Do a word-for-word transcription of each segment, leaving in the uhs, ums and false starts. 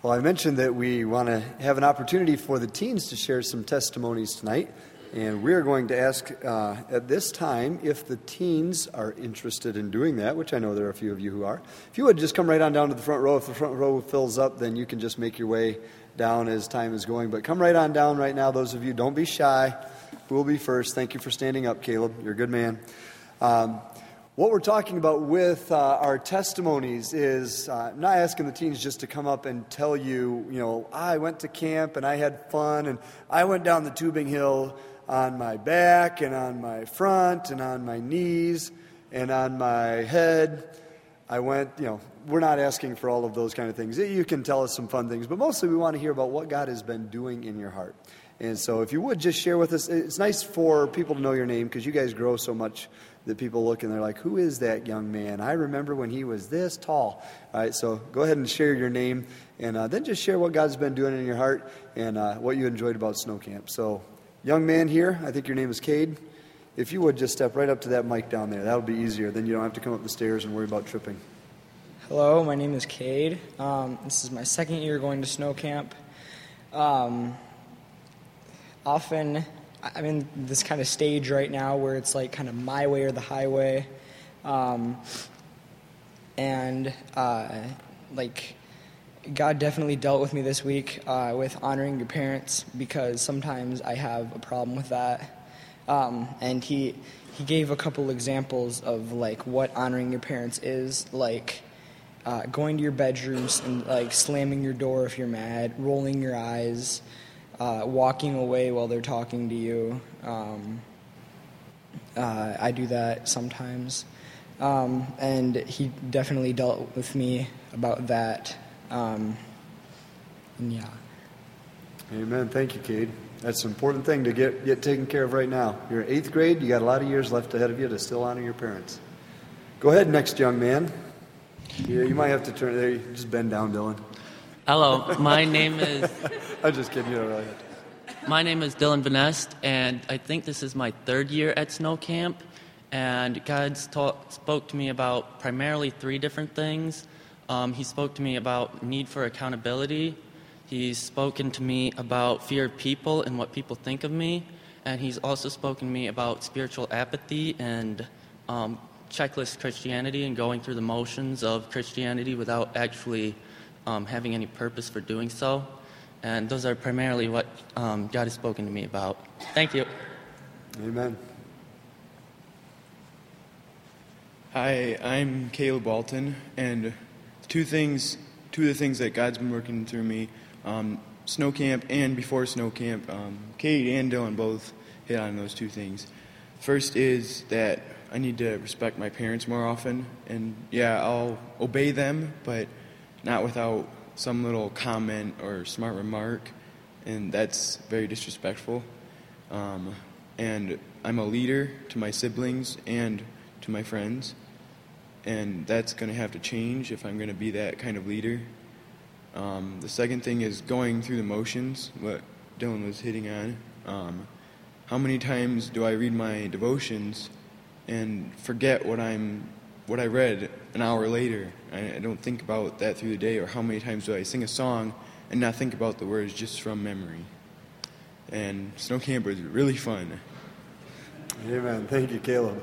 Well, I mentioned that we want to have an opportunity for the teens to share some testimonies tonight, and we're going to ask uh, at this time if the teens are interested in doing that, which I know there are a few of you who are. If you would just come right on down to the front row. If the front row fills up, then you can just make your way down as time is going. But come right on down right now, those of you. Don't be shy. Who will be first? Thank you for standing up, Caleb. You're a good man. Um, What we're talking about with uh, our testimonies is uh, I'm not asking the teens just to come up and tell you, you know, I went to camp and I had fun and I went down the tubing hill on my back and on my front and on my knees and on my head. I went, you know, we're not asking for all of those kind of things. You can tell us some fun things, but mostly we want to hear about what God has been doing in your heart. And so if you would just share with us, it's nice for people to know your name because you guys grow so much that people look and they're like, who is that young man? I remember when he was this tall. All right, so go ahead and share your name and uh, then just share what God's been doing in your heart and uh, what you enjoyed about snow camp. So young man here, I think your name is Cade. If you would just step right up to that mic down there, that would be easier. Then you don't have to come up the stairs and worry about tripping. Hello, my name is Cade. Um, this is my second year going to snow camp. Um, often... I'm in this kind of stage right now where it's like kind of my way or the highway. Um, and, uh, like, God definitely dealt with me this week uh, with honoring your parents because sometimes I have a problem with that. Um, and he he gave a couple examples of, like, what honoring your parents is, like uh, going to your bedrooms and, like, slamming your door if you're mad, rolling your eyes, Uh, walking away while they're talking to you. Um, uh, I do that sometimes. Um, and he definitely dealt with me about that. Um, and yeah. Amen. Thank you, Cade. That's an important thing to get, get taken care of right now. You're in eighth grade. You got a lot of years left ahead of you to still honor your parents. Go ahead, next young man. Yeah, you might have to turn there. Just bend down, Dylan. Hello, my name is... I'm just kidding, you don't really have to. My name is Dylan Vanest, and I think this is my third year at snow camp, and God's talk, spoke to me about primarily three different things. Um, he spoke to me about need for accountability. He's spoken to me about fear of people and what people think of me, and he's also spoken to me about spiritual apathy and um, checklist Christianity and going through the motions of Christianity without actually Um, having any purpose for doing so. And those are primarily what um, God has spoken to me about. Thank you. Amen. Hi, I'm Caleb Walton, and two things, two of the things that God's been working through me, um, snow camp and before snow camp, um, Kate and Dylan both hit on those two things. First is that I need to respect my parents more often, and yeah, I'll obey them, but not without some little comment or smart remark, and that's very disrespectful. Um, and I'm a leader to my siblings and to my friends, and that's going to have to change if I'm going to be that kind of leader. Um, the second thing is going through the motions, what Dylan was hitting on. Um, how many times do I read my devotions and forget what I'm what I read an hour later? I, I don't think about that through the day. Or how many times do I sing a song and not think about the words just from memory? And snow camp was really fun. Amen. Thank you, Caleb.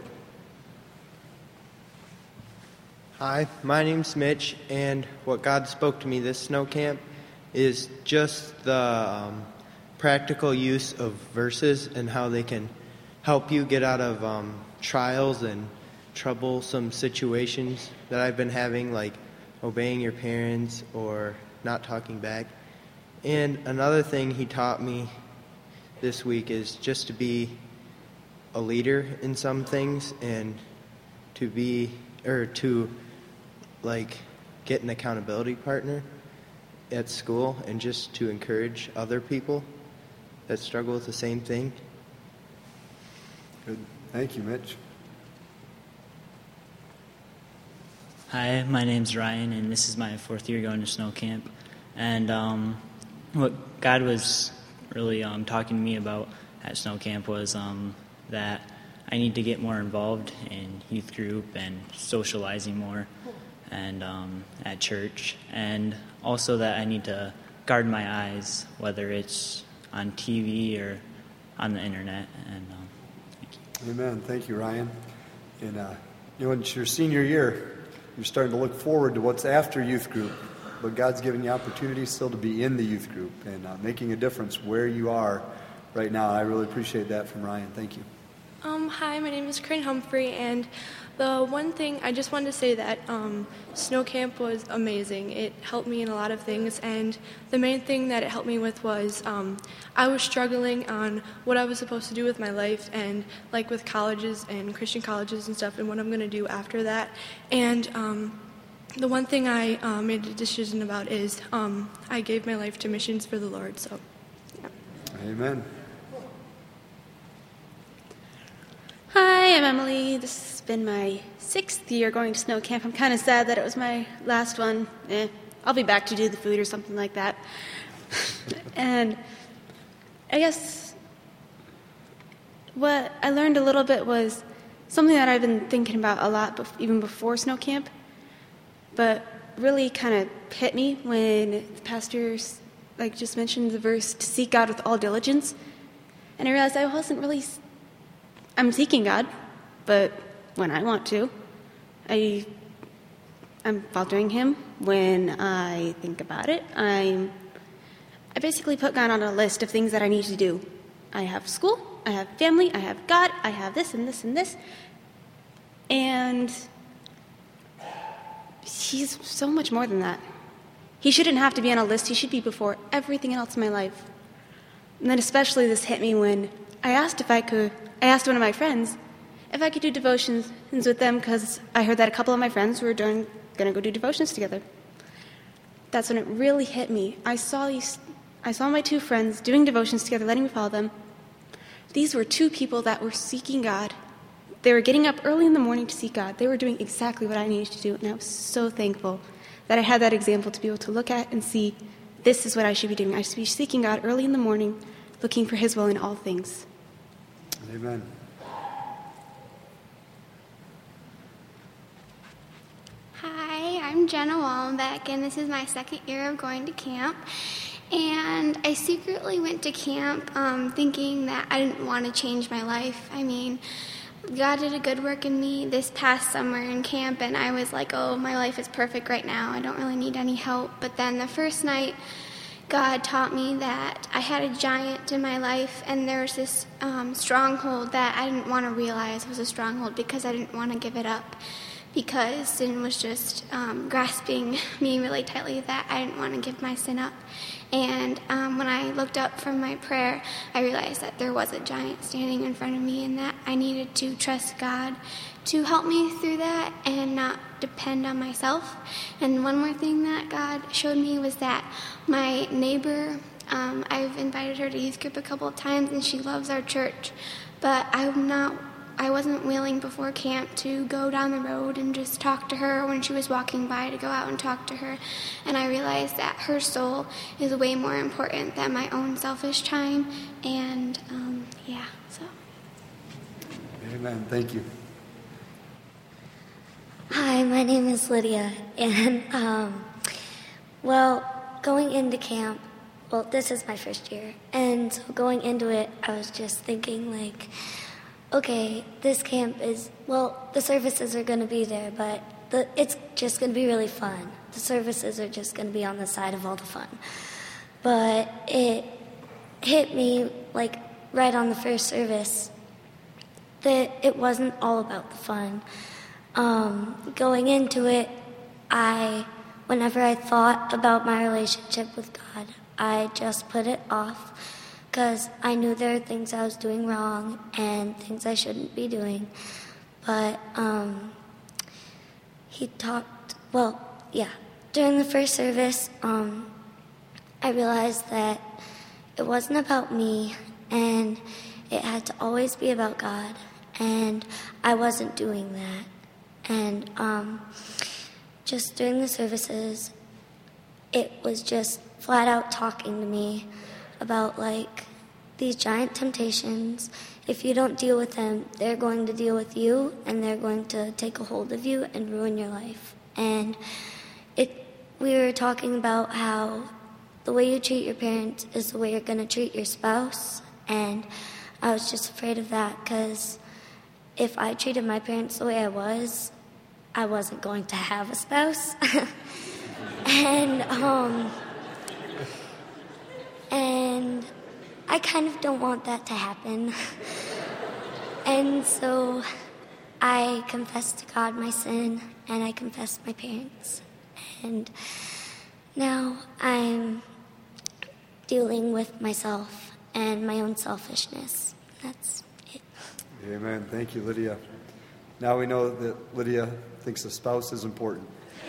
Hi, my name's Mitch, and what God spoke to me this snow camp is just the um, practical use of verses and how they can help you get out of um, trials and troublesome situations that I've been having, like obeying your parents or not talking back. And another thing he taught me this week is just to be a leader in some things and to be, or to like get an accountability partner at school and just to encourage other people that struggle with the same thing. Good. Thank you, Mitch. Hi, my name's Ryan, and this is my fourth year going to snow camp. And um, what God was really um, talking to me about at snow camp was um, that I need to get more involved in youth group and socializing more, and um, at church. And also that I need to guard my eyes, whether it's on T V or on the internet. And um, thank you. Amen. Thank you, Ryan. And uh, you know, it's your senior year. You're starting to look forward to what's after youth group, but God's given you opportunity still to be in the youth group and uh, making a difference where you are right now. I really appreciate that from Ryan. Thank you. Um, hi, my name is Corinne Humphrey, and the one thing I just wanted to say that um, snow camp was amazing. It helped me in a lot of things, and the main thing that it helped me with was um, I was struggling on what I was supposed to do with my life, and like with colleges and Christian colleges and stuff, and what I'm going to do after that. And um, the one thing I uh, made a decision about is um, I gave my life to missions for the Lord. So, yeah. Amen. Hi, I'm Emily. This has been my sixth year going to snow camp. I'm kind of sad that it was my last one. Eh, I'll be back to do the food or something like that. And I guess what I learned a little bit was something that I've been thinking about a lot, bef- even before snow camp, but really kind of hit me when the pastor like just mentioned the verse, to seek God with all diligence. And I realized I wasn't really... I'm seeking God, but when I want to. I, I'm faltering Him when I think about it. I'm, I basically put God on a list of things that I need to do. I have school, I have family, I have God, I have this and this and this. And He's so much more than that. He shouldn't have to be on a list. He should be before everything else in my life. And then especially this hit me when I asked if I could, I asked one of my friends if I could do devotions with them because I heard that a couple of my friends were doing, gonna go do devotions together. That's when it really hit me. I saw these, I saw my two friends doing devotions together, letting me follow them. These were two people that were seeking God. They were getting up early in the morning to seek God. They were doing exactly what I needed to do, and I was so thankful that I had that example to be able to look at and see, this is what I should be doing. I should be seeking God early in the morning, looking for His will in all things. Amen. Hi, I'm Jenna Wallenbeck, and this is my second year of going to camp. And I secretly went to camp um, thinking that I didn't want to change my life. I mean, God did a good work in me this past summer in camp, and I was like, oh, my life is perfect right now. I don't really need any help. But then the first night, God taught me that I had a giant in my life, and there was this um, stronghold that I didn't want to realize was a stronghold because I didn't want to give it up, because sin was just um, grasping me really tightly that I didn't want to give my sin up. And um, when I looked up from my prayer, I realized that there was a giant standing in front of me and that I needed to trust God to help me through that and not depend on myself. And one more thing that God showed me was that my neighbor, um, I've invited her to youth group a couple of times, and she loves our church, but I'm not, I wasn't willing before camp to go down the road and just talk to her when she was walking by, to go out and talk to her. And I realized that her soul is way more important than my own selfish time. And um, yeah, so. Amen. Thank you. Hi, my name is Lydia, and, um, well, going into camp, well, this is my first year, and so going into it, I was just thinking, like, okay, this camp is, well, the services are going to be there, but the, it's just going to be really fun. The services are just going to be on the side of all the fun. But it hit me, like, right on the first service, that it wasn't all about the fun. Um, going into it, I, whenever I thought about my relationship with God, I just put it off because I knew there were things I was doing wrong and things I shouldn't be doing. But um, he talked, well, yeah, during the first service, um, I realized that it wasn't about me and it had to always be about God, and I wasn't doing that. And um, just during the services, it was just flat out talking to me about, like, these giant temptations. If you don't deal with them, they're going to deal with you, and they're going to take a hold of you and ruin your life. And it we were talking about how the way you treat your parents is the way you're going to treat your spouse. And I was just afraid of that because if I treated my parents the way I was, I wasn't going to have a spouse. and, um, and I kind of don't want that to happen. And so I confessed to God my sin, and I confessed my parents. And now I'm dealing with myself and my own selfishness. That's it. Amen. Thank you, Lydia. Now we know that Lydia thinks a spouse is important.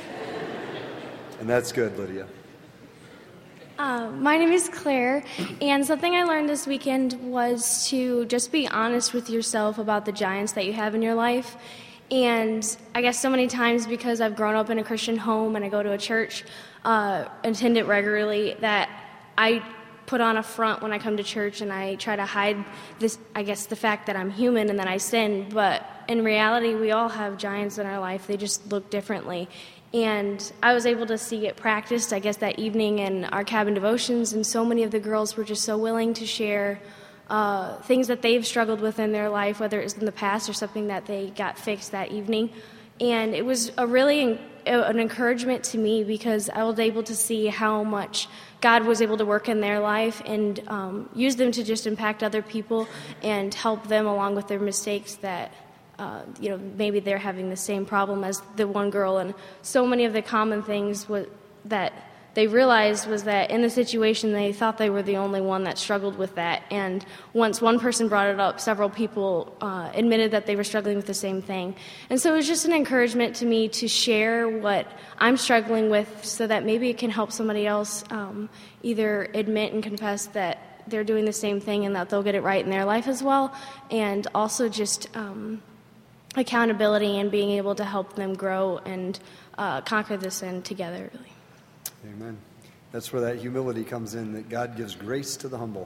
And that's good, Lydia. Uh, my name is Claire, and something I learned this weekend was to just be honest with yourself about the giants that you have in your life. And I guess so many times, because I've grown up in a Christian home and I go to a church, uh, attend it regularly, that I put on a front when I come to church and I try to hide this, I guess, the fact that I'm human and that I sin. But in reality, we all have giants in our life. They just look differently. And I was able to see it practiced, I guess, that evening in our cabin devotions, and so many of the girls were just so willing to share uh, things that they've struggled with in their life, whether it was in the past or something that they got fixed that evening. And it was a really an encouragement to me, because I was able to see how much God was able to work in their life and um, use them to just impact other people and help them along with their mistakes that Uh, you know, maybe they're having the same problem as the one girl. And so many of the common things w- that they realized was that in the situation they thought they were the only one that struggled with that. And once one person brought it up, several people uh, admitted that they were struggling with the same thing. And so it was just an encouragement to me to share what I'm struggling with, so that maybe it can help somebody else um, either admit and confess that they're doing the same thing and that they'll get it right in their life as well. And also just Um, accountability and being able to help them grow and uh, conquer the sin together, really. Amen. That's where that humility comes in, that God gives grace to the humble.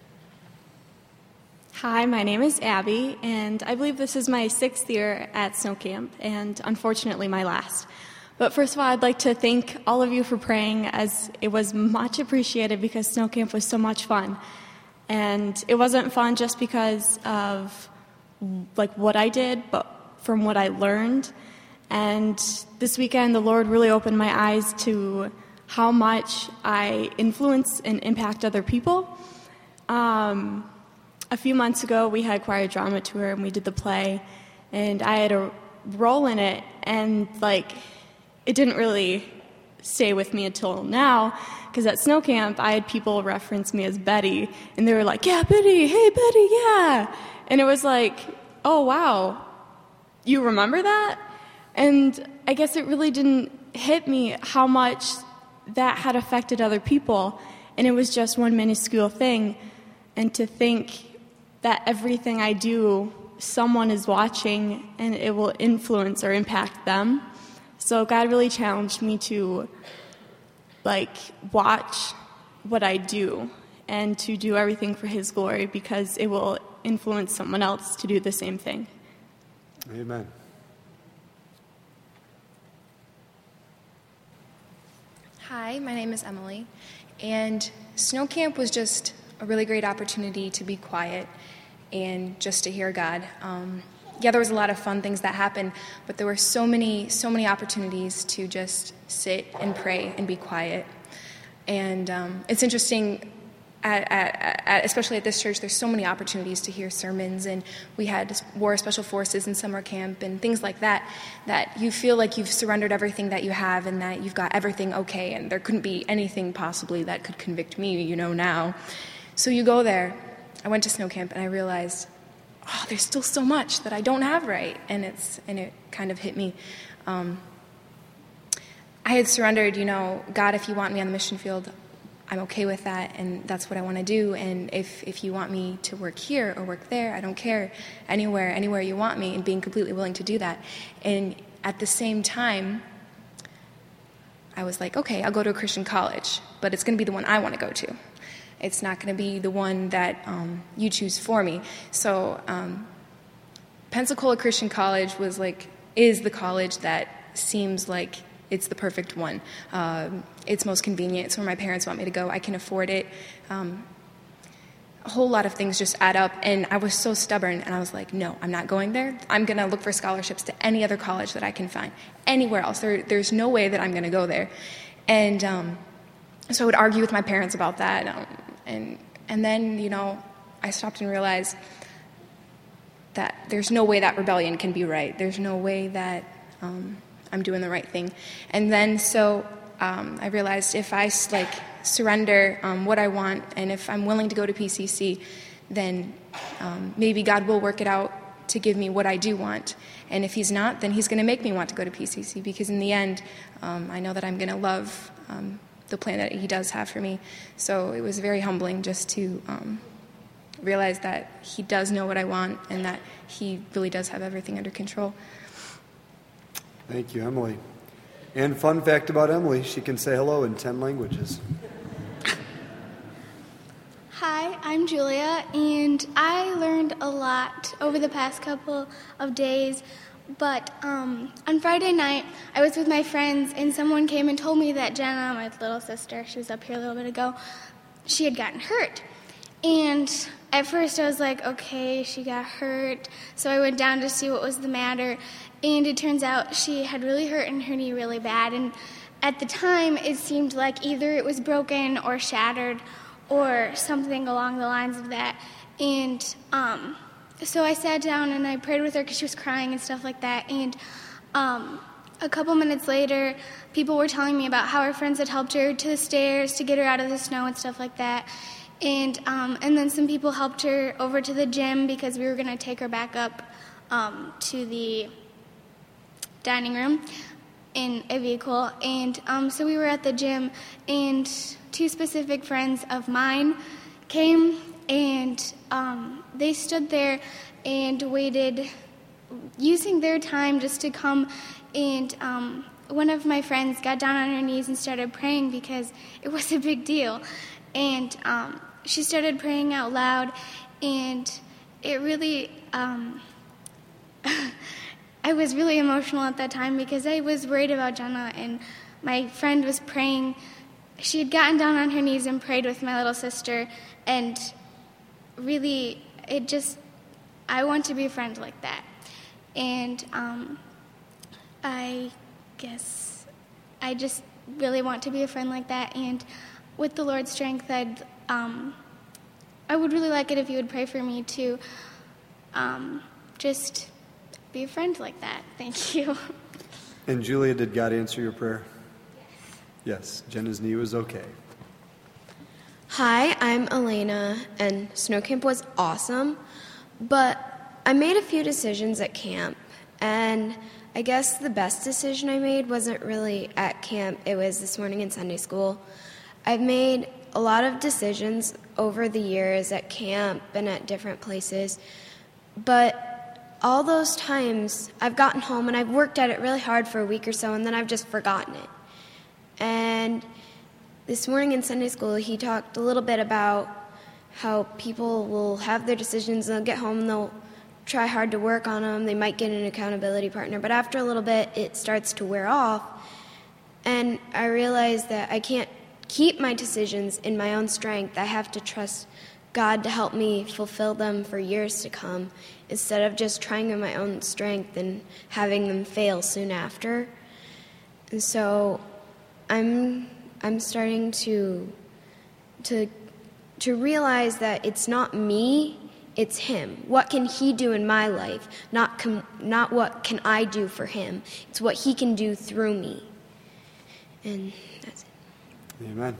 Hi, my name is Abby, and I believe this is my sixth year at Snow Camp, and unfortunately my last. But first of all, I'd like to thank all of you for praying, as it was much appreciated, because Snow Camp was so much fun. And it wasn't fun just because of like what I did, but from what I learned. And this weekend, the Lord really opened my eyes to how much I influence and impact other people. Um, a few months ago, we had choir drama tour, and we did the play, and I had a role in it, and like it didn't really stay with me until now, because at Snow Camp, I had people reference me as Betty, and they were like, yeah, Betty, hey, Betty, yeah. And it was like, oh, wow, you remember that? And I guess it really didn't hit me how much that had affected other people. And it was just one minuscule thing. And to think that everything I do, someone is watching, and it will influence or impact them. So God really challenged me to, like, watch what I do and to do everything for His glory, because it will influence someone else to do the same thing. Amen. Hi, my name is Emily, and Snow Camp was just a really great opportunity to be quiet and just to hear God. Um, yeah, there was a lot of fun things that happened, but there were so many, so many opportunities to just sit and pray and be quiet. And um, it's interesting. At, at, at, especially at this church, there's so many opportunities to hear sermons, and we had War Special Forces in summer camp and things like that, that you feel like you've surrendered everything that you have and that you've got everything okay, and there couldn't be anything possibly that could convict me, you know, now. So you go there. I went to Snow Camp, and I realized, oh, there's still so much that I don't have right, and it's and it kind of hit me. Um, I had surrendered, you know, God, if you want me on the mission field, I'm okay with that, and that's what I want to do. And if, if you want me to work here or work there, I don't care. Anywhere, anywhere you want me, and being completely willing to do that. And at the same time, I was like, okay, I'll go to a Christian college, but it's going to be the one I want to go to. It's not going to be the one that um, you choose for me. So um, Pensacola Christian College was like, is the college that seems like it's the perfect one. Uh, it's most convenient. It's where my parents want me to go. I can afford it. Um, a whole lot of things just add up, and I was so stubborn, and I was like, no, I'm not going there. I'm going to look for scholarships to any other college that I can find, anywhere else. There, there's no way that I'm going to go there. And um, so I would argue with my parents about that, um, and and then, you know, I stopped and realized that there's no way that rebellion can be right. There's no way that um, I'm doing the right thing. And then so um, I realized if I, like, surrender um, what I want, and if I'm willing to go to P C C, then um, maybe God will work it out to give me what I do want. And if he's not, then he's going to make me want to go to P C C, because in the end, um, I know that I'm going to love um, the plan that he does have for me. So it was very humbling just to um, realize that he does know what I want and that he really does have everything under control. Thank you, Emily. And fun fact about Emily, she can say hello in ten languages. Hi, I'm Julia, and I learned a lot over the past couple of days. But um, on Friday night, I was with my friends, and someone came and told me that Jenna, my little sister, she was up here a little bit ago, she had gotten hurt. And at first I was like, okay, she got hurt. So I went down to see what was the matter. And it turns out she had really hurt in her knee really bad. And at the time, it seemed like either it was broken or shattered or something along the lines of that. And um, so I sat down and I prayed with her because she was crying and stuff like that. And um, a couple minutes later, people were telling me about how her friends had helped her to the stairs to get her out of the snow and stuff like that. And um, and then some people helped her over to the gym because we were going to take her back up um, to the dining room in a vehicle. And um, so we were at the gym, and two specific friends of mine came, and um, they stood there and waited, using their time just to come. And um, one of my friends got down on her knees and started praying because it was a big deal. And um, she started praying out loud, and it really, um, I was really emotional at that time because I was worried about Jenna, and my friend was praying. She had gotten down on her knees and prayed with my little sister, and really, it just, I want to be a friend like that. And um, I guess I just really want to be a friend like that, and with the Lord's strength, I'd, um, I would really like it if you would pray for me to um, just be a friend like that. Thank you. And Julia, did God answer your prayer? Yes. Yes. Jenna's knee was okay. Hi, I'm Elena, and snow camp was awesome, but I made a few decisions at camp, and I guess the best decision I made wasn't really at camp. It was this morning in Sunday school. I've made a lot of decisions over the years at camp and at different places, but all those times I've gotten home and I've worked at it really hard for a week or so, and then I've just forgotten it. And this morning in Sunday school, he talked a little bit about how people will have their decisions, they'll get home, they'll try hard to work on them, they might get an accountability partner, but after a little bit, it starts to wear off, and I realized that I can't keep my decisions in my own strength. I have to trust God to help me fulfill them for years to come, instead of just trying in my own strength and having them fail soon after. And so I'm I'm starting to to to realize that it's not me, it's him. What can he do in my life? Not com- not what can I do for him. It's what he can do through me. And that's it. Amen.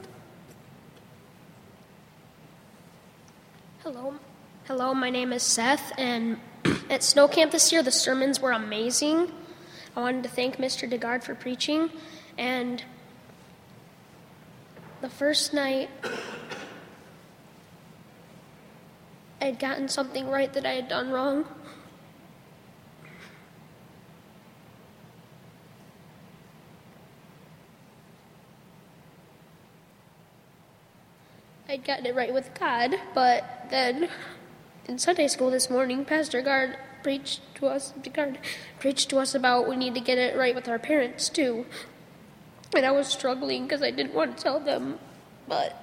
Hello. Hello, my name is Seth, and at Snow Camp this year, the sermons were amazing. I wanted to thank Mister DeGard for preaching, and the first night, I'd gotten something right that I had done wrong. I'd gotten it right with God, but then in Sunday school this morning, Pastor Gard preached to us, Gard preached to us about we need to get it right with our parents too. And I was struggling because I didn't want to tell them, but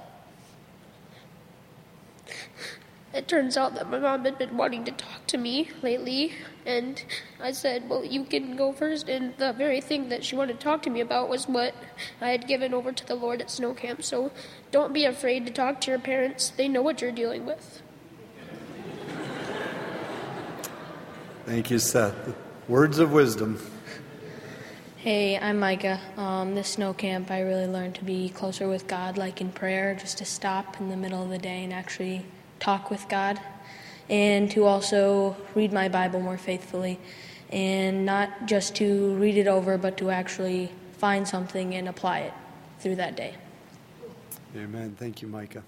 it turns out that my mom had been wanting to talk to me lately, and I said, well, you can go first, and the very thing that she wanted to talk to me about was what I had given over to the Lord at Snow Camp. So don't be afraid to talk to your parents. They know what you're dealing with. Thank you, Seth. Words of wisdom. Hey, I'm Micah. Um, this snow camp, I really learned to be closer with God, like in prayer, just to stop in the middle of the day and actually talk with God, and to also read my Bible more faithfully, and not just to read it over, but to actually find something and apply it through that day. Amen. Thank you, Micah.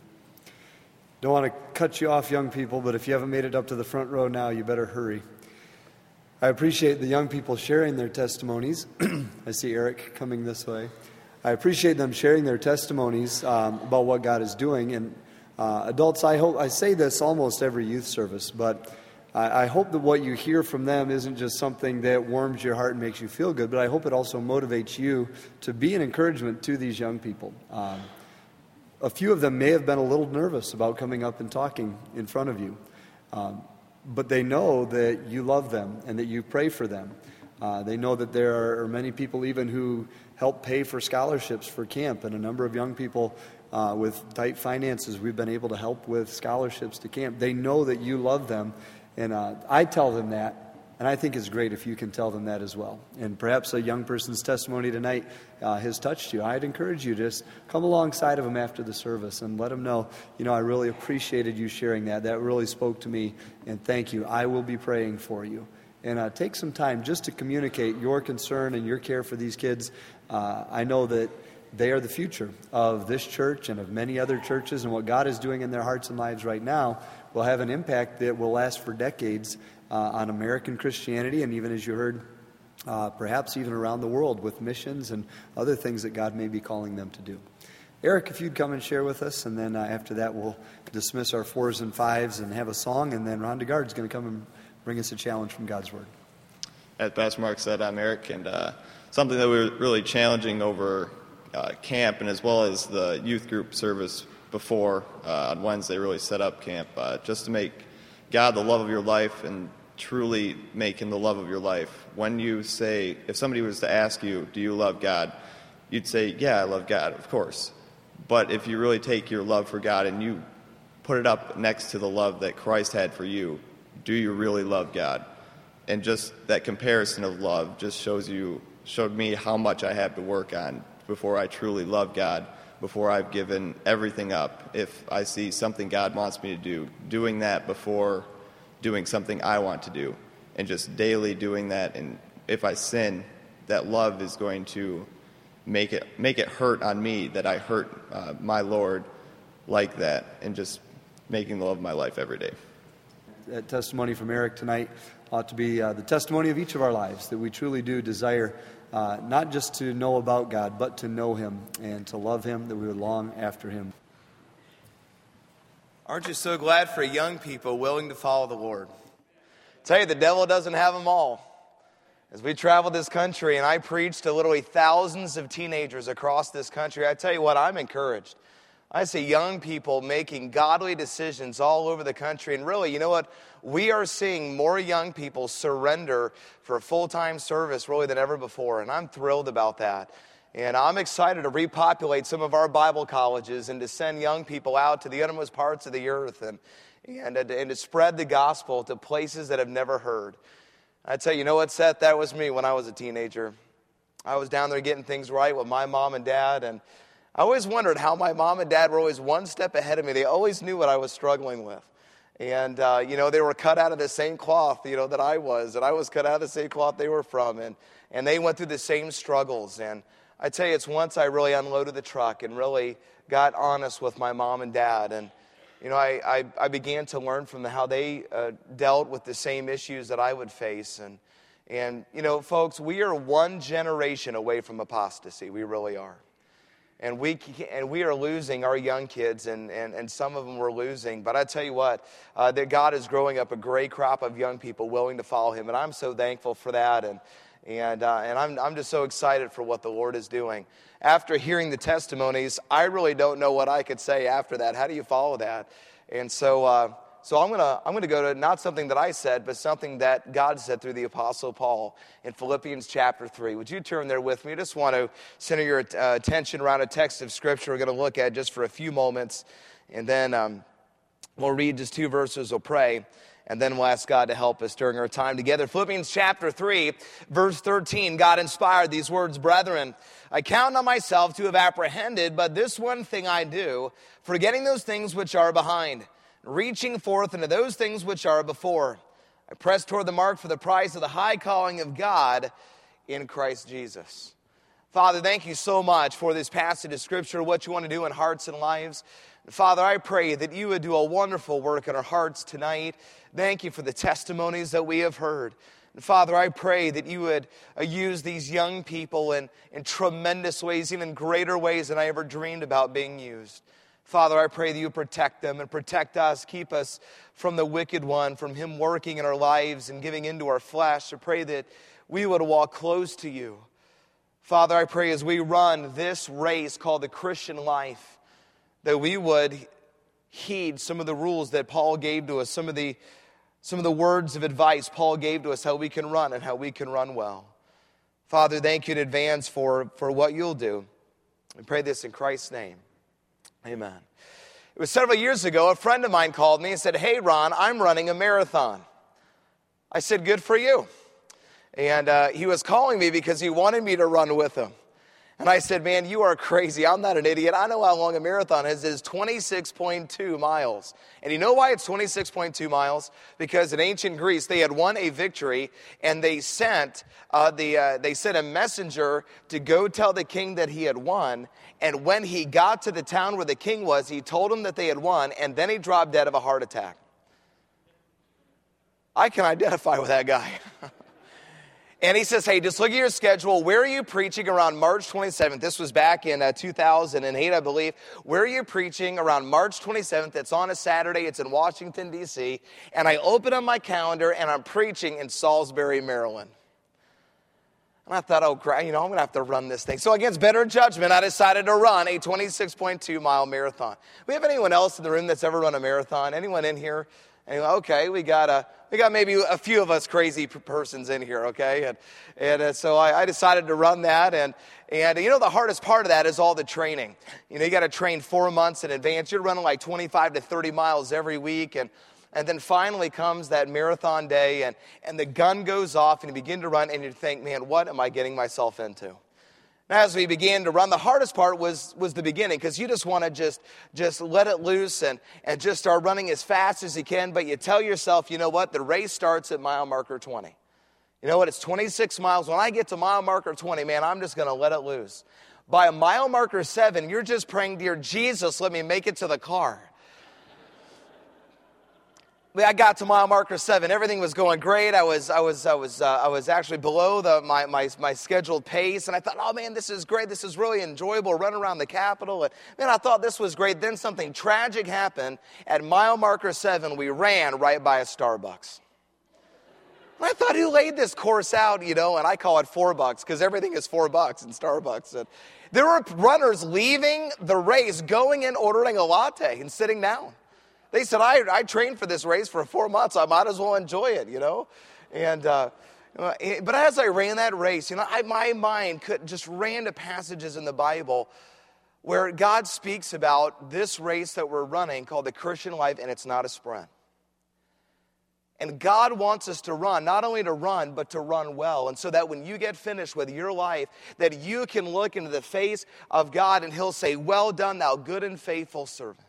Don't want to cut you off, young people, but if you haven't made it up to the front row now, you better hurry. I appreciate the young people sharing their testimonies. I see Eric coming this way. I appreciate them sharing their testimonies um, about what God is doing. And uh, adults, I hope I say this almost every youth service, but I, I hope that what you hear from them isn't just something that warms your heart and makes you feel good, but I hope it also motivates you to be an encouragement to these young people. Um, a few of them may have been a little nervous about coming up and talking in front of you. Um, But they know that you love them and that you pray for them. Uh, they know that there are many people even who help pay for scholarships for camp, and a number of young people uh, with tight finances, we've been able to help with scholarships to camp. They know that you love them, and uh, I tell them that, and I think it's great if you can tell them that as well. And perhaps a young person's testimony tonight uh, has touched you. I'd encourage you to just come alongside of them after the service and let them know, you know, I really appreciated you sharing that. That really spoke to me, and thank you. I will be praying for you. And uh, take some time just to communicate your concern and your care for these kids. Uh, I know that they are the future of this church and of many other churches, and what God is doing in their hearts and lives right now will have an impact that will last for decades uh, on American Christianity, and even as you heard, uh, perhaps even around the world with missions and other things that God may be calling them to do. Eric, if you'd come and share with us, and then uh, after that we'll dismiss our fours and fives and have a song, and then Ron DeGard is going to come and bring us a challenge from God's Word. As Pastor Mark said, I'm Eric, and uh, something that we were really challenging over uh, camp and as well as the youth group service before uh, on Wednesday really set up camp, uh, just to make God the love of your life and truly make Him the love of your life. When you say, if somebody was to ask you, do you love God? You'd say, yeah, I love God, of course. But if you really take your love for God and you put it up next to the love that Christ had for you, do you really love God? And just that comparison of love just shows you, showed me how much I have to work on before I truly love God, before I've given everything up. If I see something God wants me to do, doing that before doing something I want to do, and just daily doing that. And if I sin, that love is going to make it make it hurt on me that I hurt uh, my Lord like that, and just making the love of my life every day. That testimony from Eric tonight ought to be uh, the testimony of each of our lives, that we truly do desire uh, not just to know about God, but to know Him and to love Him, that we would long after Him. Aren't you so glad for young people willing to follow the Lord? Tell you, the devil doesn't have them all. As we travel this country and I preach to literally thousands of teenagers across this country, I tell you what, I'm encouraged. I see young people making godly decisions all over the country. And really, you know what? We are seeing more young people surrender for a full-time service really than ever before. And I'm thrilled about that. And I'm excited to repopulate some of our Bible colleges and to send young people out to the uttermost parts of the earth and, and, and to spread the gospel to places that have never heard. I tell you, you know what, Seth? That was me when I was a teenager. I was down there getting things right with my mom and dad, and I always wondered how my mom and dad were always one step ahead of me. They always knew what I was struggling with. And, uh, you know, they were cut out of the same cloth, you know, that I was. And I was cut out of the same cloth they were from. And, and they went through the same struggles. And I tell you, it's once I really unloaded the truck and really got honest with my mom and dad. And, you know, I, I, I began to learn from them how they uh, dealt with the same issues that I would face. And, and, you know, folks, we are one generation away from apostasy. We really are. And we and we are losing our young kids, and, and, and some of them we're losing. But I tell you what, uh, that God is growing up a great crop of young people willing to follow Him. And I'm so thankful for that. And, And, uh, and I'm, I'm just so excited for what the Lord is doing. After hearing the testimonies, I really don't know what I could say after that. How do you follow that? And so uh, so I'm going to I'm gonna go to not something that I said, but something that God said through the Apostle Paul in Philippians chapter three. Would you turn there with me? I just want to center your uh, attention around a text of Scripture we're going to look at just for a few moments. And then um, we'll read just two verses, we'll pray. And then we'll ask God to help us during our time together. Philippians chapter three, verse thirteen, God inspired these words, "Brethren, I count on myself to have apprehended, but this one thing I do, forgetting those things which are behind, reaching forth into those things which are before. I press toward the mark for the prize of the high calling of God in Christ Jesus." Father, thank you so much for this passage of Scripture, what you want to do in hearts and lives. Father, I pray that you would do a wonderful work in our hearts tonight. Thank you for the testimonies that we have heard. And Father, I pray that you would uh, use these young people in, in tremendous ways, even in greater ways than I ever dreamed about being used. Father, I pray that you protect them and protect us, keep us from the wicked one, from him working in our lives and giving into our flesh. I pray that we would walk close to you. Father, I pray as we run this race called the Christian life, that we would heed some of the rules that Paul gave to us, some of the some of the words of advice Paul gave to us, how we can run and how we can run well. Father, thank you in advance for, for what you'll do. We pray this in Christ's name. Amen. It was several years ago, a friend of mine called me and said, "Hey, Ron, I'm running a marathon." I said, "Good for you." And uh, he was calling me because he wanted me to run with him. And I said, "Man, you are crazy. I'm not an idiot. I know how long a marathon is. It is twenty-six point two miles. And you know why it's twenty-six point two miles? Because in ancient Greece, they had won a victory, and they sent uh, the uh, they sent a messenger to go tell the king that he had won. And when he got to the town where the king was, he told him that they had won, and then he dropped dead of a heart attack. I can identify with that guy. And he says, "Hey, just look at your schedule. Where are you preaching around March twenty-seventh? This was back in uh, two thousand eight, I believe. Where are you preaching around March twenty-seventh? It's on a Saturday. It's in Washington, D C And I open up my calendar, and I'm preaching in Salisbury, Maryland. And I thought, oh, great, you know, I'm going to have to run this thing. So against better judgment, I decided to run a twenty-six point two mile marathon. We have anyone else in the room that's ever run a marathon? Anyone in here? Anyway, okay, we got a we got maybe a few of us crazy persons in here, okay, and and uh, so I, I decided to run that, and and you know the hardest part of that is all the training. You know, you got to train four months in advance. You're running like twenty-five to thirty miles every week, and and then finally comes that marathon day, and and the gun goes off, and you begin to run, and you think, man, what am I getting myself into? As we began to run, the hardest part was was the beginning, because you just want to just just let it loose and, and just start running as fast as you can. But you tell yourself, you know what, the race starts at mile marker twenty. You know what, it's twenty-six miles. When I get to mile marker twenty, man, I'm just going to let it loose. By a mile marker seven, you're just praying, dear Jesus, let me make it to the car. I got to mile marker seven. Everything was going great. I was, I was, I was, uh, I was actually below the my, my my scheduled pace, and I thought, oh man, this is great. This is really enjoyable. Run around the Capitol, and man, I thought this was great. Then something tragic happened. At mile marker seven, we ran right by a Starbucks. And I thought, who laid this course out? You know, and I call it four bucks because everything is four bucks in Starbucks. And there were runners leaving the race, going in, ordering a latte, and sitting down. They said, I, I trained for this race for four months. I might as well enjoy it, you know. And uh, but as I ran that race, you know, I, my mind could just ran to passages in the Bible where God speaks about this race that we're running called the Christian life, and it's not a sprint. And God wants us to run, not only to run, but to run well. And so that when you get finished with your life, that you can look into the face of God and he'll say, well done, thou good and faithful servant.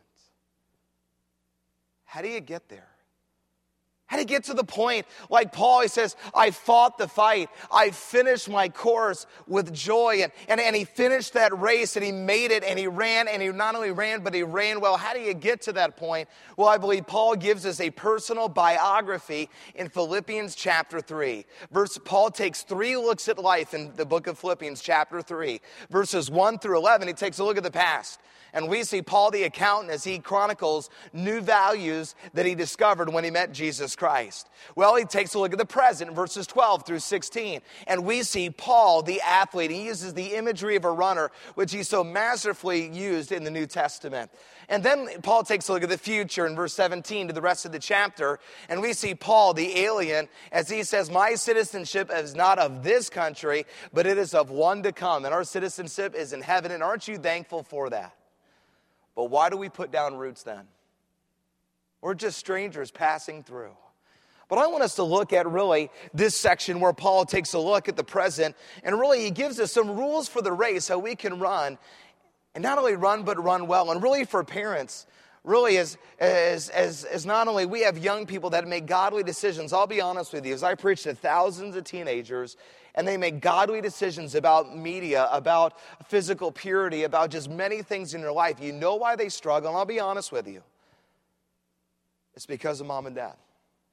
How do you get there? How do you get to the point? Like Paul, he says, I fought the fight. I finished my course with joy. And, and, and he finished that race, and he made it, and he ran, and he not only ran, but he ran well. How do you get to that point? Well, I believe Paul gives us a personal biography in Philippians chapter three. Verse, Paul takes three looks at life in the book of Philippians chapter three. Verses one through eleven, he takes a look at the past. And we see Paul the accountant as he chronicles new values that he discovered when he met Jesus Christ? Well, he takes a look at the present in verses twelve through sixteen. And we see Paul, the athlete. He uses the imagery of a runner, which he so masterfully used in the New Testament. And then Paul takes a look at the future in verse seventeen to the rest of the chapter. And we see Paul, the alien, as he says, my citizenship is not of this country, but it is of one to come. And our citizenship is in heaven. And aren't you thankful for that? But why do we put down roots then? We're just strangers passing through. But I want us to look at really this section where Paul takes a look at the present, and really he gives us some rules for the race, how we can run, and not only run, but run well. And really for parents, really as, as, as, as not only we have young people that make godly decisions. I'll be honest with you, as I preach to thousands of teenagers, and they make godly decisions about media, about physical purity, about just many things in their life. You know why they struggle, and I'll be honest with you. It's because of mom and dad.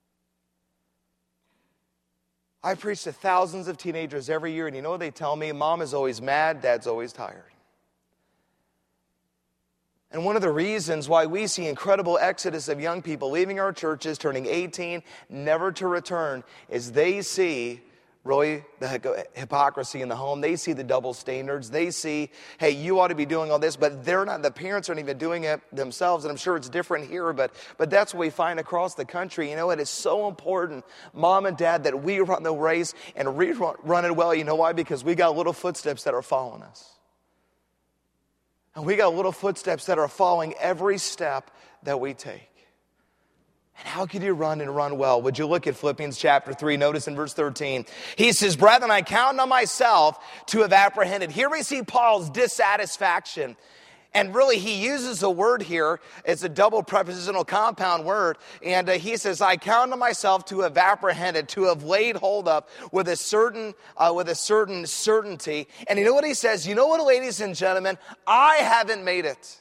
I preach to thousands of teenagers every year, and you know what they tell me? Mom is always mad, dad's always tired. And one of the reasons why we see incredible exodus of young people leaving our churches, turning eighteen, never to return, is they see really the hypocrisy in the home. They see the double standards. They see, hey, you ought to be doing all this, but they're not. The parents aren't even doing it themselves, and I'm sure it's different here, but but that's what we find across the country. You know, it is so important, mom and dad, that we run the race and we run it well. You know why? Because we got little footsteps that are following us. And we got little footsteps that are following every step that we take. And how can you run and run well? Would you look at Philippians chapter three, notice in verse thirteen. He says, brethren, I count on myself to have apprehended. Here we see Paul's dissatisfaction. And really, he uses a word here. It's a double prepositional compound word. And uh, he says, I count on myself to have apprehended, to have laid hold of with a certain uh, with a certain certainty. And you know what he says? You know what, ladies and gentlemen? I haven't made it.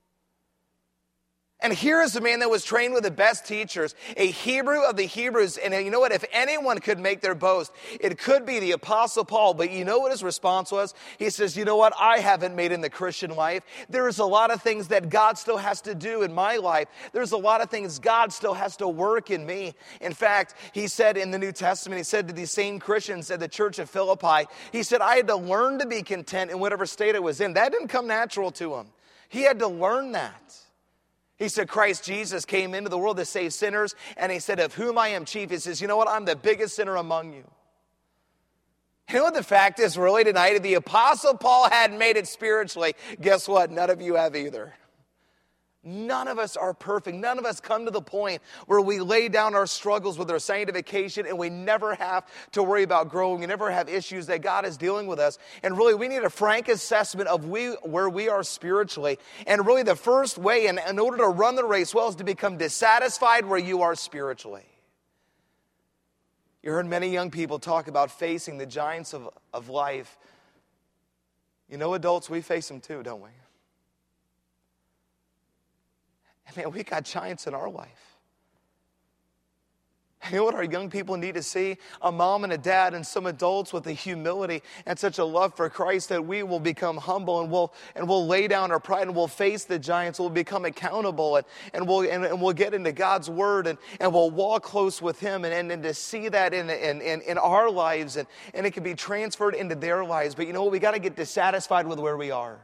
And here is a man that was trained with the best teachers, a Hebrew of the Hebrews. And you know what? If anyone could make their boast, it could be the Apostle Paul. But you know what his response was? He says, you know what? I haven't made in the Christian life. There's a lot of things that God still has to do in my life. There's a lot of things God still has to work in me. In fact, he said in the New Testament, he said to these same Christians at the church of Philippi, he said, I had to learn to be content in whatever state I was in. That didn't come natural to him. He had to learn that. He said, Christ Jesus came into the world to save sinners, and he said, of whom I am chief, he says, you know what, I'm the biggest sinner among you. You know what the fact is really tonight? If the Apostle Paul hadn't made it spiritually, guess what? None of you have either. None of us are perfect. None of us come to the point where we lay down our struggles with our sanctification and we never have to worry about growing. We never have issues that God is dealing with us. And really, we need a frank assessment of we where we are spiritually. And really, the first way in, in order to run the race well is to become dissatisfied where you are spiritually. You heard many young people talk about facing the giants of, of life. You know, adults, we face them too, don't we? Man, we got giants in our life. You know what our young people need to see? A mom and a dad and some adults with a humility and such a love for Christ that we will become humble and we'll and we'll lay down our pride and we'll face the giants. We'll become accountable and, and we'll and, and we'll get into God's word and, and we'll walk close with Him and, and, and to see that in, in, in, in our lives and, and it can be transferred into their lives. But you know what? We got to get dissatisfied with where we are.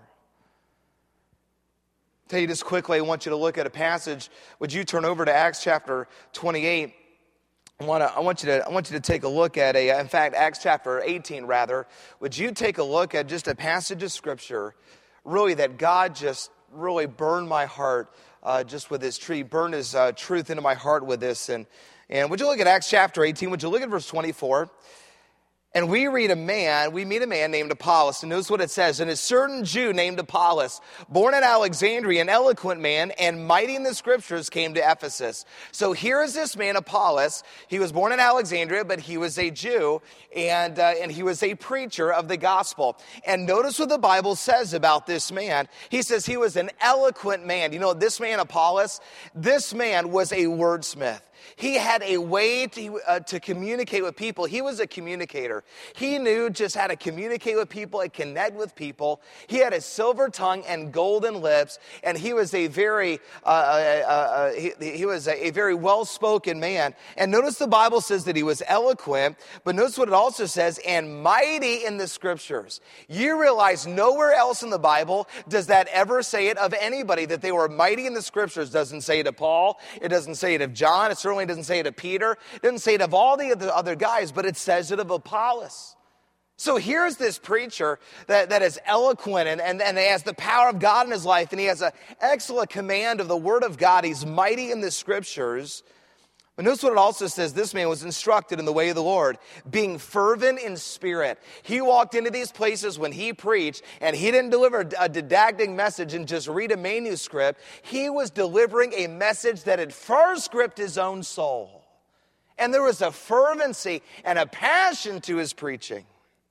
Tell you just quickly, I want you to look at a passage. Would you turn over to Acts chapter twenty-eight? I want, to, I want you to I want you to take a look at a, in fact, Acts chapter eighteen rather. Would you take a look at just a passage of Scripture, really that God just really burned my heart uh, just with His tree, burned His uh, truth into my heart with this. And and would you look at Acts chapter eighteen? Would you look at verse twenty-four? And we read a man, we meet a man named Apollos, and notice what it says. And a certain Jew named Apollos, born at Alexandria, an eloquent man, and mighty in the Scriptures, came to Ephesus. So here is this man, Apollos. He was born in Alexandria, but he was a Jew, and, uh, and he was a preacher of the gospel. And notice what the Bible says about this man. He says he was an eloquent man. You know, this man, Apollos, this man was a wordsmith. He had a way to, uh, to communicate with people. He was a communicator. He knew just how to communicate with people and connect with people. He had a silver tongue and golden lips, and he was a very uh, uh, uh, he, he was a, a very well-spoken man. And notice the Bible says that he was eloquent, but notice what it also says, and mighty in the scriptures. You realize nowhere else in the Bible does that ever say it of anybody, that they were mighty in the scriptures. It doesn't say it of Paul. It doesn't say it of John. It certainly doesn't say it of Peter. It doesn't say it of all the other, other guys, but it says it of Apollos. So here's this preacher that, that is eloquent and, and, and he has the power of God in his life, and he has an excellent command of the word of God. He's mighty in the scriptures. But notice what it also says. This man was instructed in the way of the Lord, being fervent in spirit. He walked into these places when he preached, and he didn't deliver a didactic message and just read a manuscript. He was delivering a message that had first gripped his own soul. And there was a fervency and a passion to his preaching.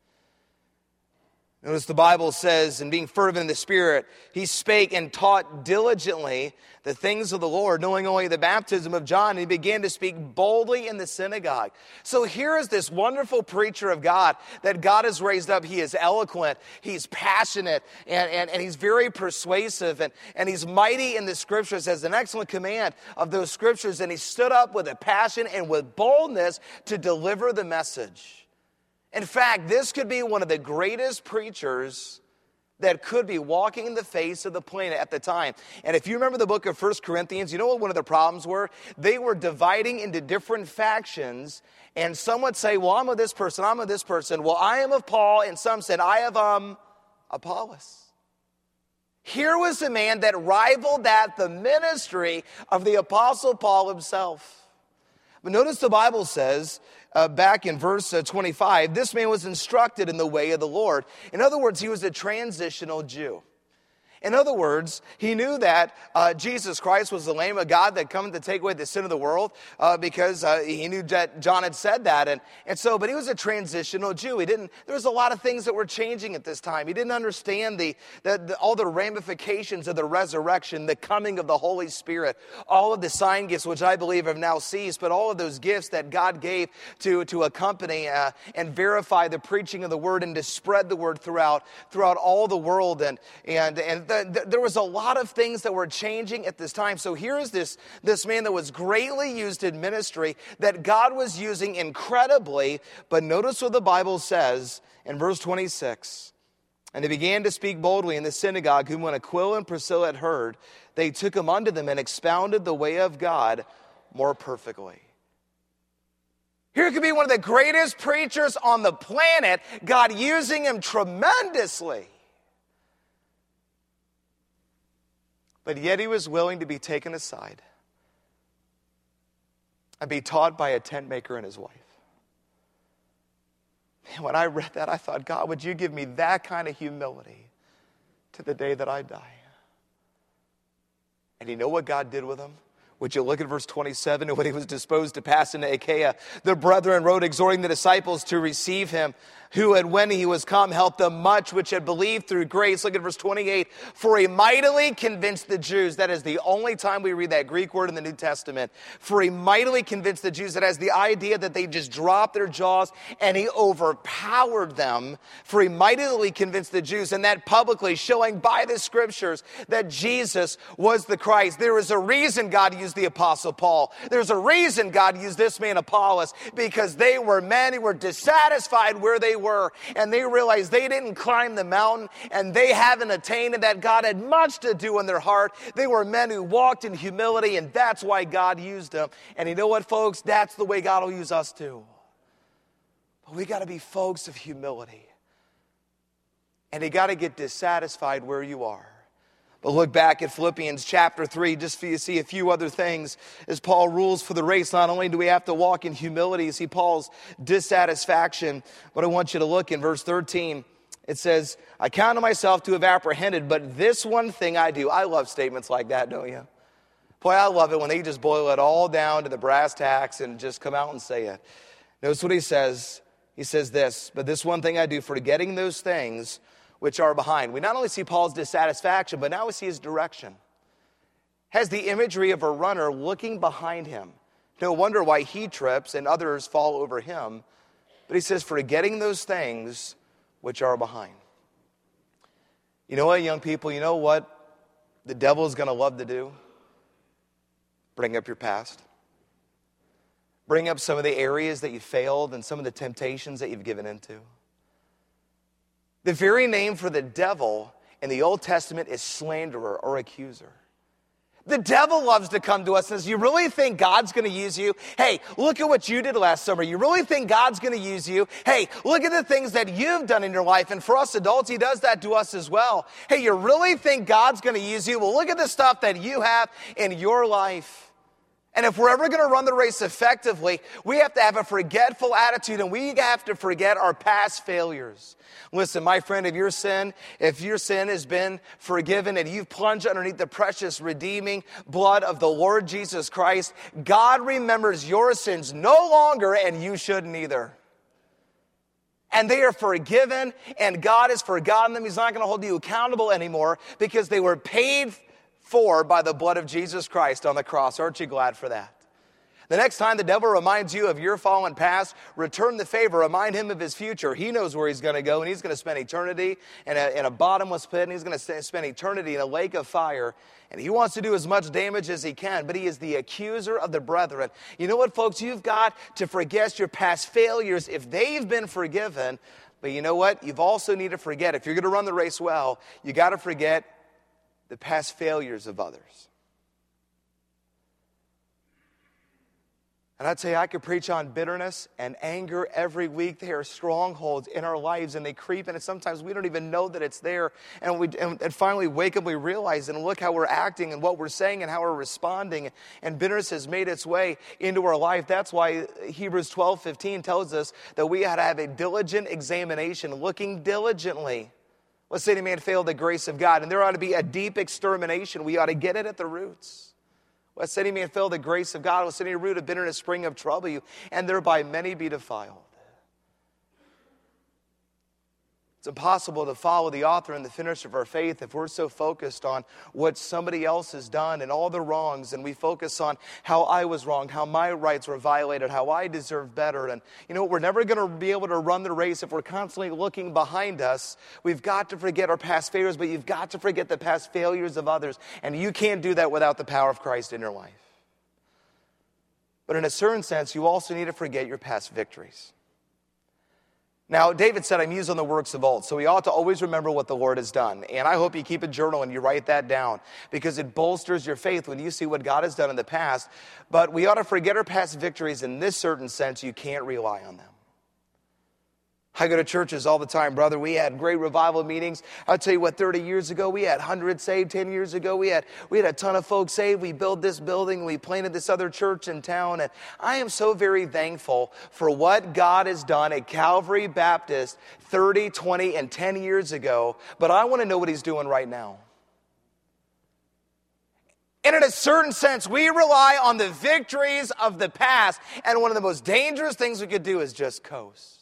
Notice the Bible says, in being fervent in the Spirit, he spake and taught diligently the things of the Lord, knowing only the baptism of John. And he began to speak boldly in the synagogue. So here is this wonderful preacher of God that God has raised up. He is eloquent, he's passionate, and, and, and he's very persuasive, and, and he's mighty in the scriptures, has an excellent command of those scriptures. And he stood up with a passion and with boldness to deliver the message. In fact, this could be one of the greatest preachers that could be walking in the face of the planet at the time. And if you remember the book of First Corinthians, you know what one of the problems were? They were dividing into different factions, and some would say, well, I'm of this person, I'm of this person. Well, I am of Paul, and some said, I have um, Apollos. Here was a man that rivaled that, the ministry of the Apostle Paul himself. But notice the Bible says, Uh, back in verse uh, twenty-five, this man was instructed in the way of the Lord. In other words, he was a transitional Jew. In other words, he knew that uh, Jesus Christ was the Lamb of God that come to take away the sin of the world, uh, because uh, he knew that John had said that. And, and so, but he was a transitional Jew. He didn't, there was a lot of things that were changing at this time. He didn't understand the, the, the all the ramifications of the resurrection, the coming of the Holy Spirit, all of the sign gifts, which I believe have now ceased, but all of those gifts that God gave to, to accompany uh, and verify the preaching of the word and to spread the word throughout, throughout all the world. And, and, and The, the, there was a lot of things that were changing at this time. So here is this, this man that was greatly used in ministry, that God was using incredibly. But notice what the Bible says in verse twenty-six. And they began to speak boldly in the synagogue, whom when Aquila and Priscilla had heard, they took him unto them and expounded the way of God more perfectly. Here could be one of the greatest preachers on the planet, God using him tremendously. But yet he was willing to be taken aside and be taught by a tent maker and his wife. And when I read that, I thought, God, would you give me that kind of humility to the day that I die? And you know what God did with him? Would you look at verse twenty-seven? And when he was disposed to pass into Achaia, the brethren wrote, exhorting the disciples to receive him, who had, when he was come, helped them much which had believed through grace. Look at verse twenty-eight. For he mightily convinced the Jews. That is the only time we read that Greek word in the New Testament. For he mightily convinced the Jews. That has the idea that they just dropped their jaws and he overpowered them. For he mightily convinced the Jews, and that publicly, showing by the scriptures that Jesus was the Christ. There is a reason God used the Apostle Paul. There's a reason God used this man Apollos, because they were men who were dissatisfied where they were, and they realized they didn't climb the mountain, and they haven't attained, and that God had much to do in their heart. They were men who walked in humility, and that's why God used them. And you know what, folks? That's the way God will use us too. But we got to be folks of humility, and you got to get dissatisfied where you are. But look back at Philippians chapter three, just for you to see a few other things as Paul rules for the race. Not only do we have to walk in humility, see Paul's dissatisfaction, but I want you to look in verse thirteen. It says, I count myself to have apprehended, but this one thing I do. I love statements like that, don't you? Boy, I love it when they just boil it all down to the brass tacks and just come out and say it. Notice what he says. He says this, but this one thing I do, forgetting those things which are behind. We not only see Paul's dissatisfaction, but now we see his direction. Has the imagery of a runner looking behind him No wonder why he trips and others fall over him. But he says, forgetting those things which are behind. You know what, young people? You know what the devil is going to love to do? Bring up your past. Bring up some of the areas that you failed and some of the temptations that you've given into. The very name for the devil in the Old Testament is slanderer or accuser. The devil loves to come to us and says, you really think God's going to use you? Hey, look at what you did last summer. You really think God's going to use you? Hey, look at the things that you've done in your life. And for us adults, he does that to us as well. Hey, you really think God's going to use you? Well, look at the stuff that you have in your life. And if we're ever going to run the race effectively, we have to have a forgetful attitude, and we have to forget our past failures. Listen, my friend, if your sin, if your sin has been forgiven and you've plunged underneath the precious redeeming blood of the Lord Jesus Christ, God remembers your sins no longer, and you shouldn't either. And they are forgiven, and God has forgotten them. He's not going to hold you accountable anymore because they were paid for by the blood of Jesus Christ on the cross. Aren't you glad for that? The next time the devil reminds you of your fallen past, return the favor, remind him of his future. He knows where he's going to go, and he's going to spend eternity in a, in a bottomless pit, and he's going to spend eternity in a lake of fire. And he wants to do as much damage as he can, but he is the accuser of the brethren. You know what, folks? You've got to forget your past failures if they've been forgiven. But you know what? You've also need to forget, if you're going to run the race well, you got to forget the past failures of others. And I'd say I could preach on bitterness and anger every week. They are strongholds in our lives, and they creep in, and sometimes we don't even know that it's there. And we and, and finally wake up, we realize, and look how we're acting and what we're saying and how we're responding. And bitterness has made its way into our life. That's why Hebrews twelve fifteen tells us that we ought to have a diligent examination, looking diligently. Let's say any man failed the grace of God, and there ought to be a deep extermination. We ought to get it at the roots. Let's say any man fail the grace of God, let's say any root of bitterness spring up trouble you, and thereby many be defiled. It's impossible to follow the author and the finisher of our faith if we're so focused on what somebody else has done and all the wrongs, and we focus on how I was wrong, how my rights were violated, how I deserve better. And you know, we're never going to be able to run the race if we're constantly looking behind us. We've got to forget our past failures, but you've got to forget the past failures of others. And you can't do that without the power of Christ in your life. But in a certain sense, you also need to forget your past victories. Now, David said, I'm used on the works of old, so we ought to always remember what the Lord has done. And I hope you keep a journal and you write that down, because it bolsters your faith when you see what God has done in the past. But we ought to forget our past victories in this certain sense. You can't rely on them. I go to churches all the time, brother. We had great revival meetings. I'll tell you what, thirty years ago, we had hundreds saved. ten years ago, we had we had a ton of folks saved. We built this building. We planted this other church in town. And I am so very thankful for what God has done at Calvary Baptist thirty, twenty, and ten years ago. But I want to know what he's doing right now. And in a certain sense, we rely on the victories of the past. And one of the most dangerous things we could do is just coast.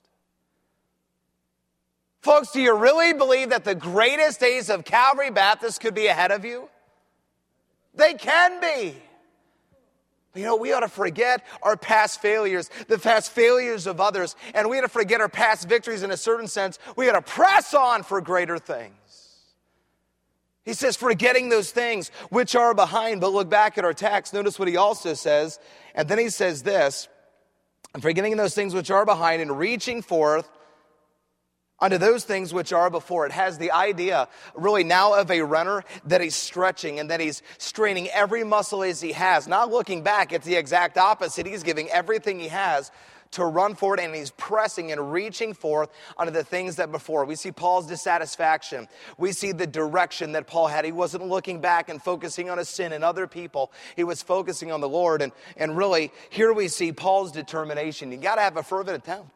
Folks, do you really believe that the greatest days of Calvary Baptist could be ahead of you? They can be. You know, we ought to forget our past failures, the past failures of others, and we ought to forget our past victories in a certain sense. We ought to press on for greater things. He says, forgetting those things which are behind. But look back at our text. Notice what he also says. And then he says this, and forgetting those things which are behind and reaching forth unto those things which are before. It has the idea really now of a runner that he's stretching and that he's straining every muscle as he has. Not looking back, it's the exact opposite. He's giving everything he has to run forward, and he's pressing and reaching forth unto the things that before. We see Paul's dissatisfaction. We see the direction that Paul had. He wasn't looking back and focusing on his sin and other people. He was focusing on the Lord. And, and really, here we see Paul's determination. You got to have a fervent attempt.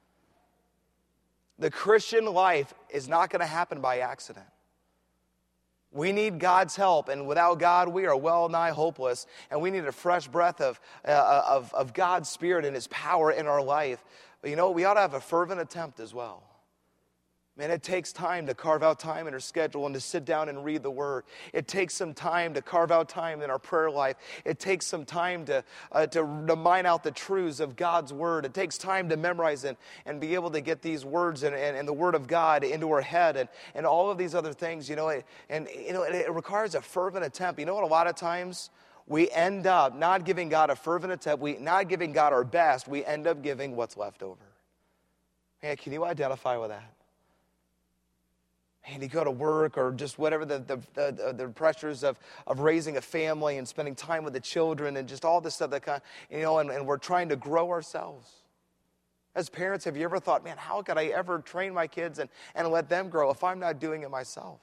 The Christian life is not going to happen by accident. We need God's help, and without God, we are well nigh hopeless, and we need a fresh breath of, uh, of, of God's Spirit and His power in our life. But you know, we ought to have a fervent attempt as well. Man, it takes time to carve out time in our schedule and to sit down and read the Word. It takes some time to carve out time in our prayer life. It takes some time to, uh, to, to mine out the truths of God's Word. It takes time to memorize and, and be able to get these words and, and, and the Word of God into our head and, and all of these other things, you know. And, you know, it, it requires a fervent attempt. You know what, a lot of times we end up not giving God a fervent attempt, we not giving God our best, we end up giving what's left over. Man, can you identify with that? And you go to work or just whatever the, the, the, the pressures of, of raising a family and spending time with the children and just all this stuff that kind of, you know, and, and we're trying to grow ourselves. As parents, have you ever thought, man, how could I ever train my kids and, and let them grow if I'm not doing it myself?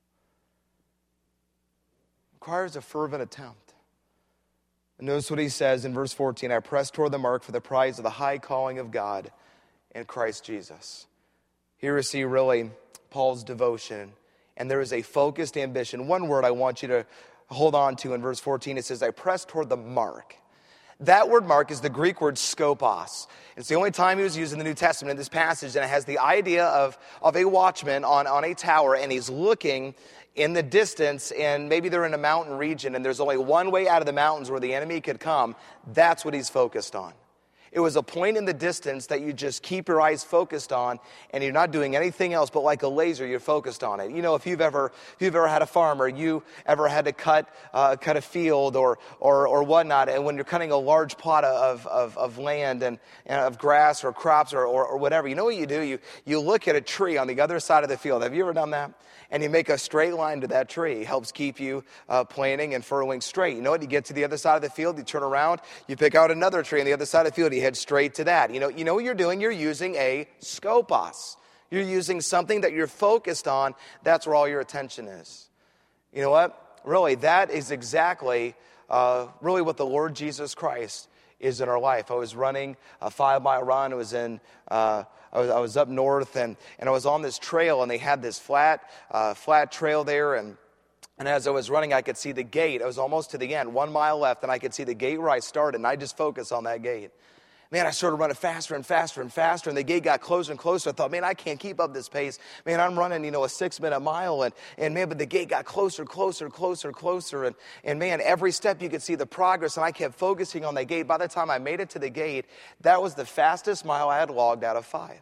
It requires a fervent attempt. And notice what he says in verse fourteen, I press toward the mark for the prize of the high calling of God in Christ Jesus. Here we see really Paul's devotion, and there is a focused ambition. One word I want you to hold on to in verse fourteen, it says, I press toward the mark. That word mark is the Greek word skopos. It's the only time he was used in the New Testament in this passage, and it has the idea of, of a watchman on, on a tower, and he's looking in the distance, and maybe they're in a mountain region, and there's only one way out of the mountains where the enemy could come. That's what he's focused on. It was a point in the distance that you just keep your eyes focused on, and you're not doing anything else, but like a laser, you're focused on it. You know, if you've ever if you've ever had a farm, or you ever had to cut uh, cut a field or or or whatnot, and when you're cutting a large plot of of, of land and, and of grass or crops or, or or whatever, you know what you do? You you look at a tree on the other side of the field. Have you ever done that? And you make a straight line to that tree. It helps keep you uh, planting and furrowing straight. You know what? You get to the other side of the field, you turn around, you pick out another tree on the other side of the field, you head straight to that. You know, you know what you're doing? You're using a skopos. You're using something that you're focused on. That's where all your attention is. You know what? Really, that is exactly uh, really what the Lord Jesus Christ is in our life. I was running a five-mile run. It was in... Uh, I was, I was up north, and, and I was on this trail, and they had this flat uh, flat trail there, and and as I was running, I could see the gate. I was almost to the end, one mile left, and I could see the gate where I started, and I just focused on that gate. Man, I started running faster and faster and faster, and the gate got closer and closer. I thought, man, I can't keep up this pace. Man, I'm running, you know, a six-minute mile, and, and man, but the gate got closer, closer, closer, closer, and, and man, every step you could see the progress, and I kept focusing on that gate. By the time I made it to the gate, that was the fastest mile I had logged out of five.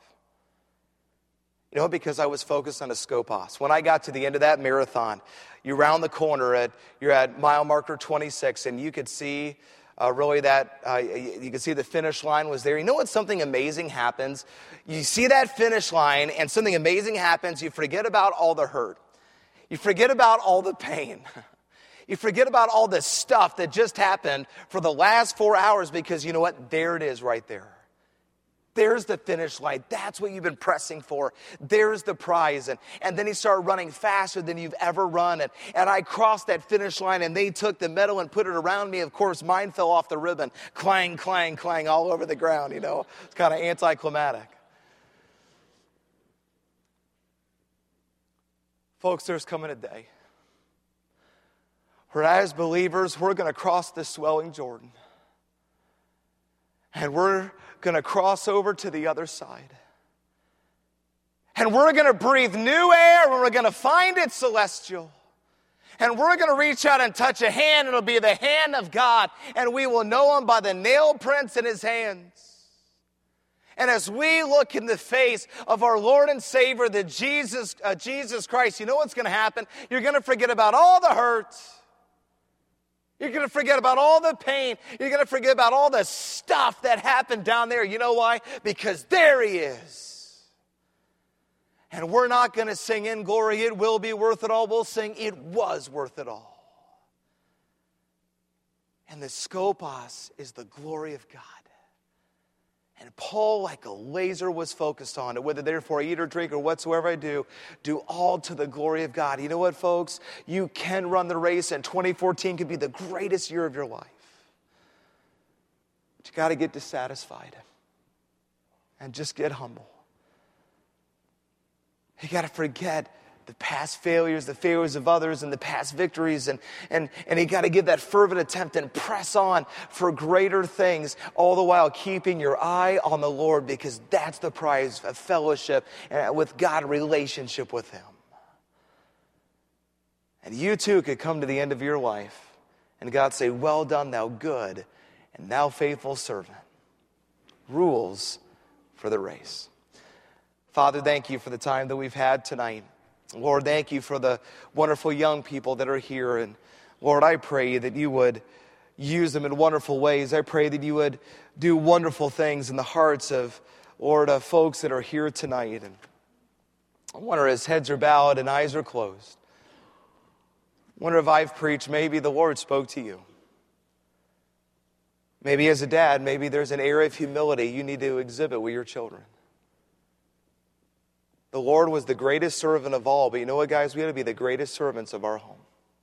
You know, because I was focused on a skopos. When I got to the end of that marathon, you round the corner, at you're at mile marker twenty-six, and you could see uh, really that, uh, you could see the finish line was there. You know what? Something amazing happens. You see that finish line, and something amazing happens. You forget about all the hurt. You forget about all the pain. You forget about all the stuff that just happened for the last four hours because you know what? There it is right there. There's the finish line. That's what you've been pressing for. There's the prize. And, and then he started running faster than you've ever run. And, and I crossed that finish line, and they took the medal and put it around me. Of course, mine fell off the ribbon. Clang, clang, clang all over the ground, you know. It's kind of anticlimactic. Folks, there's coming a day where as believers, we're going to cross this swelling Jordan. And we're going to cross over to the other side. And we're going to breathe new air, and we're going to find it celestial. And we're going to reach out and touch a hand, and it'll be the hand of God. And we will know him by the nail prints in his hands. And as we look in the face of our Lord and Savior, the Jesus, uh, Jesus Christ, you know what's going to happen? You're going to forget about all the hurt. You're going to forget about all the pain. You're going to forget about all the stuff that happened down there. You know why? Because there he is. And we're not going to sing in glory, it will be worth it all. We'll sing, it was worth it all. And the skopos is the glory of God. And Paul, like a laser, was focused on it. Whether therefore I eat or drink or whatsoever I do, do all to the glory of God. You know what, folks? You can run the race, and twenty fourteen could be the greatest year of your life. But you got to get dissatisfied and just get humble. You got to forget the past failures, the failures of others, and the past victories. And, and, and you got to give that fervent attempt and press on for greater things, all the while keeping your eye on the Lord, because that's the prize of fellowship with God, relationship with Him. And you too could come to the end of your life and God say, well done, thou good and thou faithful servant. Rules for the race. Father, thank you for the time that we've had tonight. Lord, thank you for the wonderful young people that are here. And Lord, I pray that you would use them in wonderful ways. I pray that you would do wonderful things in the hearts of, Lord, uh, folks that are here tonight. And I wonder, as heads are bowed and eyes are closed, I wonder if I've preached, maybe the Lord spoke to you. Maybe as a dad, maybe there's an area of humility you need to exhibit with your children. The Lord was the greatest servant of all, but you know what, guys? We got to be the greatest servants of our home.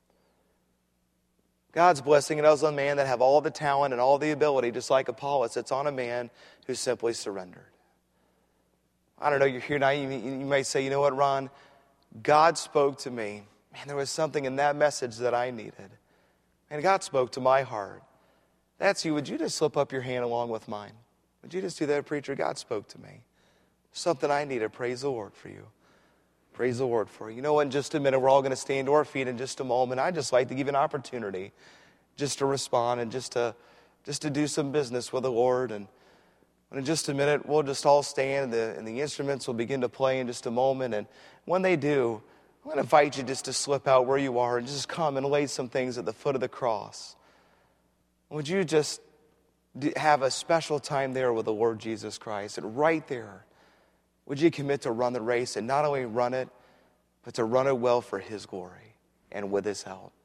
God's blessing it is on a man that have all the talent and all the ability, just like Apollos. It's on a man who simply surrendered. I don't know, you're here now, you, you might say, you know what, Ron? God spoke to me. Man, there was something in that message that I needed. And God spoke to my heart. That's you. Would you just slip up your hand along with mine? Would you just do that, preacher? God spoke to me. Something I needed. Praise the Lord for you. Praise the Lord for you. You know what? In just a minute, we're all going to stand to our feet in just a moment. I'd just like to give you an opportunity just to respond and just to just to do some business with the Lord. And in just a minute, we'll just all stand, and the, and the instruments will begin to play in just a moment. And when they do, I'm going to invite you just to slip out where you are and just come and lay some things at the foot of the cross. Would you just have a special time there with the Lord Jesus Christ? And right there, would you commit to run the race and not only run it, but to run it well for His glory and with His help?